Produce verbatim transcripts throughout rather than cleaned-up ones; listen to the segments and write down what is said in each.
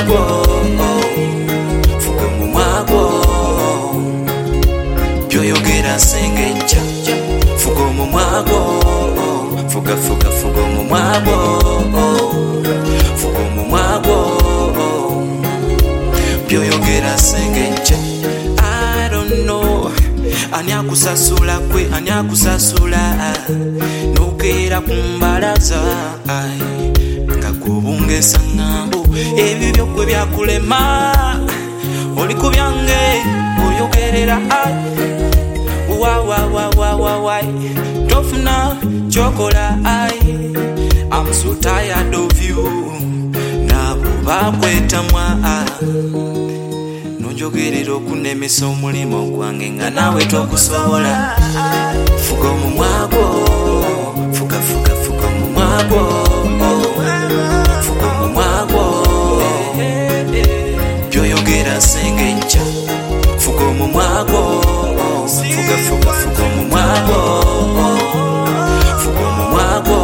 mumwagwo, fuga mumwagwo, byoyogera sengejja, fuga mumwagwo, fuga fuga fuga mumwagwo, fuga mumwagwo, byoyogera sengejja. I don't know ani akusasula kwe, ani akusasula nogera kumbalaza nga kubungesa ngambo ebibyo kwe byakulema oli ku byange oyogerera wa wa wa wa wa wa tofuna chokola ai. I'm so tired of you nabo bakwetamwa nonjogerera okunemesa omulimo gwange nga nawe tokusobola. Fuga mumwagwo, fuga fuga fuga mumwagwo, fuga mumwagwo, byoyogera sengejja, fuga mumwagwo, fuga fuga fuga mumwagwo, fuga mumwagwo,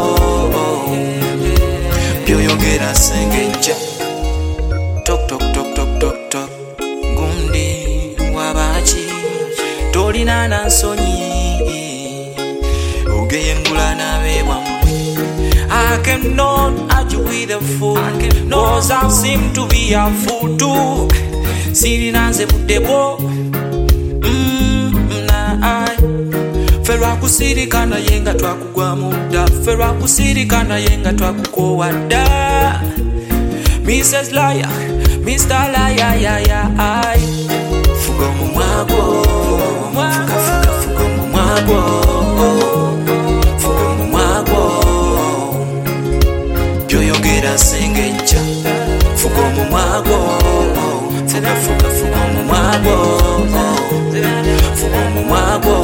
byoyogera sengejja. Tok tok tok tok tok tok gundi wabachi tolina nansonyi ogeyengula nabe wamwe. I cannot argue with a fool cause I seem to be a fool too. Sirinanze budebo mm, na I ferwa kusirikana yenga twakugwa muda, ferwa kusirikana yenga twakukowa da. Missus Liar, Mister Liar, ya ya ai. Fuga mumwagwo, fuga fuga fuga mumwagwo, fuga mumwagwo, byoyogera sengejja, fuga mumwagwo, fuga fuga fuga mumwagwo, fuga mumwagwo,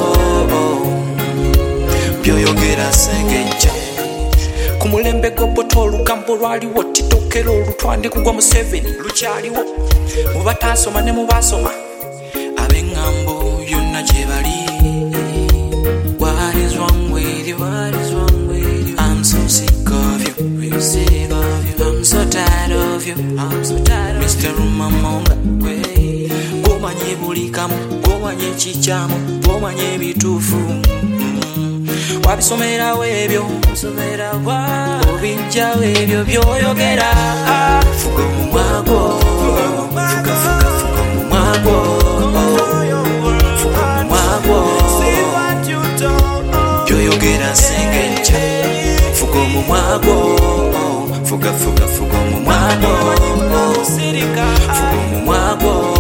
byoyogera sengejja. Kumulembe goboto olugambo lwaliwo titokero olutwande kugwa mu seven lukyaliwo mu batasoma ne mu basoma ab'engambo yonna gye bali. What is wrong with you? What is wrong with you? I'm so sick of you, sick of you. I'm so tired of you, I'm so tired of you. Mister Rumamonga gomanye buli kamu, gomanye kikyamu, gomanye ebituufu wabisomera webyo, somera wa obijja webyo byoyogera. Fuga mumwagwo, fuga fuga fuga mumwagwo, fuga mumwagwo, byoyogera sengejja, fuga mumwagwo, fuga fuga fuga mumwagwo, fuga mumwagwo.